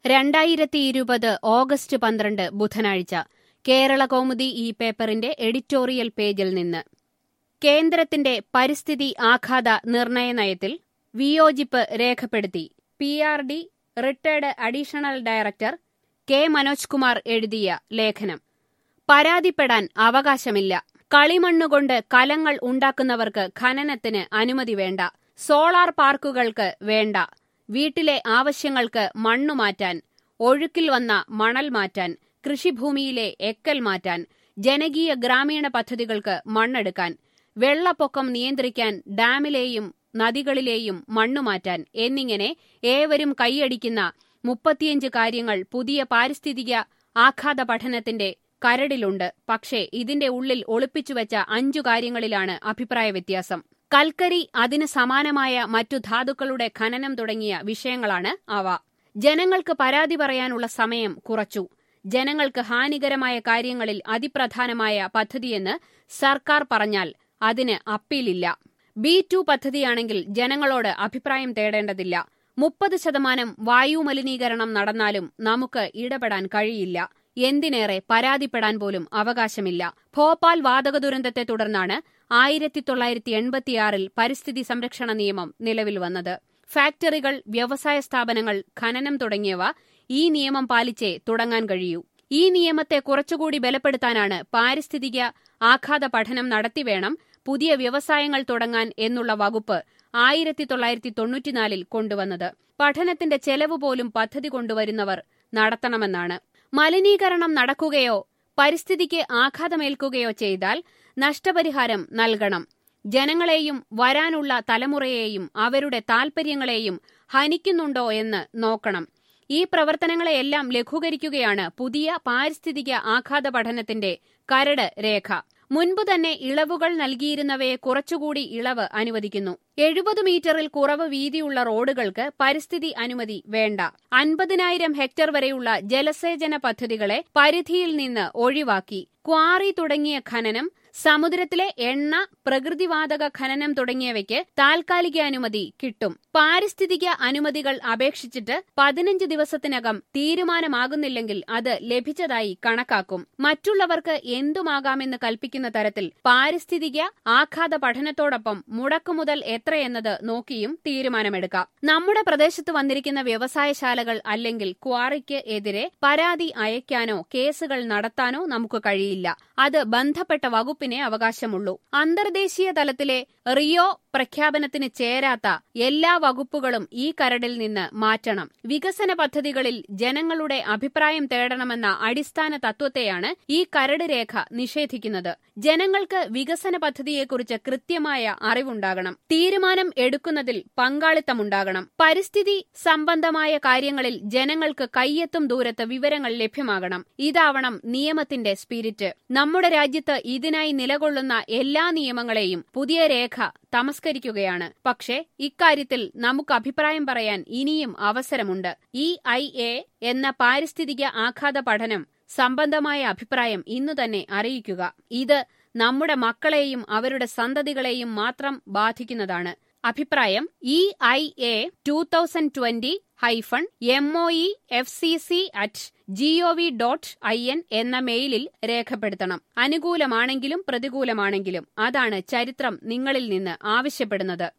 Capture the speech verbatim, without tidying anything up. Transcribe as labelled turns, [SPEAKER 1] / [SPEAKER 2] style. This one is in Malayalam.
[SPEAKER 1] രണ്ടായിരത്തി ഇരുപത് ഓഗസ്റ്റ് പന്ത്രണ്ട് ബുധനാഴ്ച കേരളകൗമുദി ഈ പേപ്പറിന്റെ എഡിറ്റോറിയൽ പേജിൽ നിന്ന് കേന്ദ്രത്തിന്റെ പരിസ്ഥിതി ആഘാത നിർണയ നയത്തിൽ വിയോജിപ്പ് രേഖപ്പെടുത്തി P R D retired additional director K Manoj Kumar എഴുതിയ ലേഖനം. പരാതിപ്പെടാൻ അവകാശമില്ല. കളിമണ്ണുകൊണ്ട് കലങ്ങൾ ഉണ്ടാക്കുന്നവർക്ക് ഖനനത്തിന് അനുമതി വേണ്ട. സോളാർ പാർക്കുകൾക്ക് വേണ്ട. വീട്ടിലെ ആവശ്യങ്ങൾക്ക് മണ്ണു മാറ്റാൻ, ഒഴുക്കിൽ വന്ന മണൽ മാറ്റാൻ, കൃഷിഭൂമിയിലെ എക്കൽ മാറ്റാൻ, ജനകീയ ഗ്രാമീണ പദ്ധതികൾക്ക് മണ്ണെടുക്കാൻ, വെള്ളപ്പൊക്കം നിയന്ത്രിക്കാൻ ഡാമിലെയും നദികളിലെയും മണ്ണുമാറ്റാൻ എന്നിങ്ങനെ ഏവരും കൈയടിക്കുന്ന മുപ്പത്തിയഞ്ച് കാര്യങ്ങൾ പുതിയ പാരിസ്ഥിതിക ആഘാത പഠനത്തിന്റെ കരടിലുണ്ട്. പക്ഷേ ഇതിന്റെ ഉള്ളിൽ ഒളിപ്പിച്ചുവെച്ച അഞ്ചു കാര്യങ്ങളിലാണ് അഭിപ്രായ വ്യത്യാസം. കൽക്കരി, അതിന് സമാനമായ മറ്റു ധാതുക്കളുടെ ഖനനം തുടങ്ങിയ വിഷയങ്ങളാണ് അവ. ജനങ്ങൾക്ക് പരാതി പറയാനുള്ള സമയം കുറച്ചു. ജനങ്ങൾക്ക് ഹാനികരമായ കാര്യങ്ങളിൽ അതിപ്രധാനമായ പദ്ധതിയെന്ന് സർക്കാർ പറഞ്ഞാൽ അതിന് അപ്പീലില്ല. ബി ടു പദ്ധതിയാണെങ്കിൽ ജനങ്ങളോട് അഭിപ്രായം തേടേണ്ടതില്ല. മുപ്പത് ശതമാനം വായു മലിനീകരണം നടന്നാലും നമുക്ക് ഇടപെടാൻ കഴിയില്ല. എന്തിനേറെ പരാതിപ്പെടാൻ പോലും അവകാശമില്ല. ഭോപ്പാൽ വാതക ദുരന്തത്തെ തുടർന്നാണ് ആയിരത്തി തൊള്ളായിരത്തി എൺപത്തിയാറിൽ പരിസ്ഥിതി സംരക്ഷണ നിയമം നിലവിൽ വന്നത്. ഫാക്ടറികൾ, വ്യവസായ സ്ഥാപനങ്ങൾ, ഖനനം തുടങ്ങിയവ ഈ നിയമം പാലിച്ചേ തുടങ്ങാൻ കഴിയൂ. ഈ നിയമത്തെ കുറച്ചുകൂടി ബലപ്പെടുത്താനാണ് പാരിസ്ഥിതിക ആഘാത പഠനം നടത്തിവേണം പുതിയ വ്യവസായങ്ങൾ തുടങ്ങാൻ എന്നുള്ള വകുപ്പ് ആയിരത്തി തൊള്ളായിരത്തി തൊണ്ണൂറ്റിനാലിൽ കൊണ്ടുവന്നത്. പഠനത്തിന്റെ ചെലവ് പോലും പദ്ധതി കൊണ്ടുവരുന്നവർ നടത്തണമെന്നാണ്. മലിനീകരണം നടക്കുകയോ പരിസ്ഥിതിക്ക് ആഘാതമേൽക്കുകയോ ചെയ്താൽ നഷ്ടപരിഹാരം നൽകണം. ജനങ്ങളെയും വരാനുള്ള തലമുറയെയും അവരുടെ താൽപര്യങ്ങളെയും ഹനിക്കുന്നുണ്ടോ എന്ന് നോക്കണം. ഈ പ്രവർത്തനങ്ങളെയെല്ലാം ലഘൂകരിക്കുകയാണ് പുതിയ പാരിസ്ഥിതിക ആഘാത പഠനത്തിന്റെ കരട് രേഖ. മുൻപ് തന്നെ ഇളവുകൾ നൽകിയിരുന്നവയെ കുറച്ചുകൂടി ഇളവ് അനുവദിക്കുന്നു. എഴുപത് മീറ്ററിൽ കുറവ് വീതിയുള്ള റോഡുകൾക്ക് പരിസ്ഥിതി അനുമതി വേണ്ട. അൻപതിനായിരം ഹെക്ടർ വരെയുള്ള ജലസേചന പദ്ധതികളെ പരിധിയിൽ നിന്ന് ഒഴിവാക്കി. ക്വാറി തുടങ്ങിയ ഖനനം, സമുദ്രത്തിലെ എണ്ണ, പ്രകൃതിവാതക ഖനനം തുടങ്ങിയവയ്ക്ക് താൽക്കാലിക അനുമതി കിട്ടും. പാരിസ്ഥിതിക അനുമതികൾ അപേക്ഷിച്ചിട്ട് പതിനഞ്ച് ദിവസത്തിനകം തീരുമാനമാകുന്നില്ലെങ്കിൽ അത് ലഭിച്ചതായി കണക്കാക്കും. മറ്റുള്ളവർക്ക് എന്തുമാകാമെന്ന് കൽപ്പിക്കുന്ന തരത്തിൽ പാരിസ്ഥിതിക ആഘാത പഠനത്തോടൊപ്പം മുടക്കുമുതൽ എത്രയെന്നത് നോക്കിയും തീരുമാനമെടുക്കാം. നമ്മുടെ പ്രദേശത്ത് വന്നിരിക്കുന്ന വ്യവസായശാലകൾ അല്ലെങ്കിൽ ക്വാറിക്ക് എതിരെ പരാതി അയക്കാനോ കേസുകൾ നടത്താനോ നമുക്ക് കഴിയില്ല. അത് ബന്ധപ്പെട്ട വകുപ്പ് അവകാശമുള്ളൂ. അന്തർദേശീയ തലത്തിലെ റിയോ പ്രഖ്യാപനത്തിന് ചേരാത്ത എല്ലാ വകുപ്പുകളും ഈ കരടിൽ നിന്ന് മാറ്റണം. വികസന പദ്ധതികളിൽ ജനങ്ങളുടെ അഭിപ്രായം തേടണമെന്ന അടിസ്ഥാന തത്വത്തെയാണ് ഈ കരട് രേഖ നിഷേധിക്കുന്നത്. ജനങ്ങൾക്ക് വികസന പദ്ധതിയെക്കുറിച്ച് കൃത്യമായ അറിവുണ്ടാകണം. തീരുമാനം എടുക്കുന്നതിൽ പങ്കാളിത്തമുണ്ടാകണം. പരിസ്ഥിതി സംബന്ധമായ കാര്യങ്ങളിൽ ജനങ്ങൾക്ക് കയ്യെത്തും ദൂരത്ത് വിവരങ്ങൾ ലഭ്യമാകണം. ഇതാവണം നിയമത്തിന്റെ സ്പിരിറ്റ്. നമ്മുടെ രാജ്യത്ത് ഇതിനായി നിലകൊള്ളുന്ന എല്ലാ നിയമങ്ങളെയും പുതിയ രേഖ തമസ്കരിക്കുകയാണ്. പക്ഷേ ഇക്കാര്യത്തിൽ നമുക്ക് അഭിപ്രായം പറയാൻ ഇനിയും അവസരമുണ്ട്. ഇ ഐ എ എന്ന പാരിസ്ഥിതിക ആഘാത പഠനം സംബന്ധമായ അഭിപ്രായം ഇന്നു തന്നെ അറിയിക്കുക. ഇത് നമ്മുടെ മക്കളെയും അവരുടെ സന്തതികളെയും മാത്രം ബാധിക്കുന്നതാണ്. അഭിപ്രായം E I A two thousand twenty hyphen M O E F C C at G O V dot I N എന്ന മെയിലിൽ രേഖപ്പെടുത്തണം. അനുകൂലമാണെങ്കിലും പ്രതികൂലമാണെങ്കിലും അതാണ് ചരിത്രം നിങ്ങളിൽ നിന്ന് ആവശ്യപ്പെടുന്നത്.